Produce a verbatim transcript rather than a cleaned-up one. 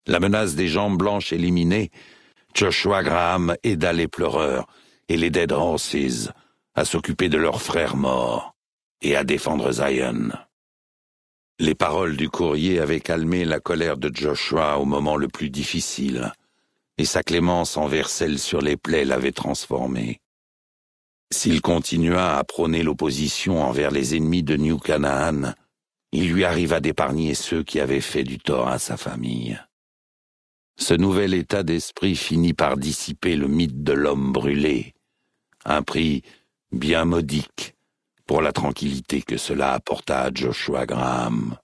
La menace des jambes blanches éliminée, Joshua Graham aida les pleureurs et les Dead Horses à s'occuper de leurs frères morts et à défendre Zion. Les paroles du courrier avaient calmé la colère de Joshua au moment le plus difficile, et sa clémence envers celle sur les plaies l'avait transformé. S'il continua à prôner l'opposition envers les ennemis de New Canaan, il lui arriva d'épargner ceux qui avaient fait du tort à sa famille. Ce nouvel état d'esprit finit par dissiper le mythe de l'homme brûlé, un prix bien modique pour la tranquillité que cela apporta à Joshua Graham.